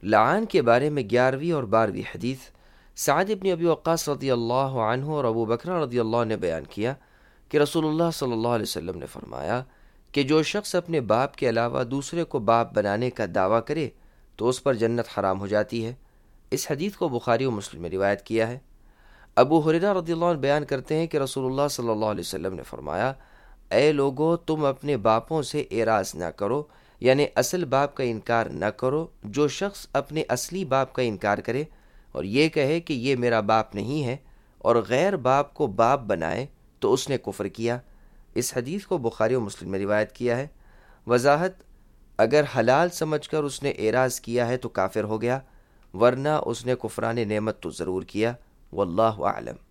लान के बारे में 11वीं और 12वीं हदीस सअद इब्न अबी वक्कास रज़ियल्लाहु अन्हु और अबू बकर रज़ियल्लाहु ने बयान किया कि रसूलुल्लाह सल्लल्लाहु अलैहि वसल्लम ने फरमाया कि जो शख्स अपने बाप के अलावा दूसरे को बाप बनाने का दावा करे तो उस पर जन्नत हराम हो जाती है। इस हदीस को बुखारी और मुस्लिम में रिवायत किया है। अबू हुरैरा रज़ियल्लाहु अन्हु बयान करते हैं कि रसूलुल्लाह सल्लल्लाहु अलैहि वसल्लम ने फरमाया, ए लोगो, तुम अपने बापों से एराज ना करो, यानी असल बाप का इनकार न करो। जो शख्स अपने असली बाप का इनकार करे और ये कहे कि ये मेरा बाप नहीं है और गैर बाप को बाप बनाए तो उसने कुफ्र किया। इस हदीस को बुखारी और मुस्लिम में रिवायत किया है। वजाहत, अगर हलाल समझकर उसने एराज किया है तो काफिर हो गया, वरना उसने कुफरान नेमत तो ज़रूर किया। वल्लाहु आलम।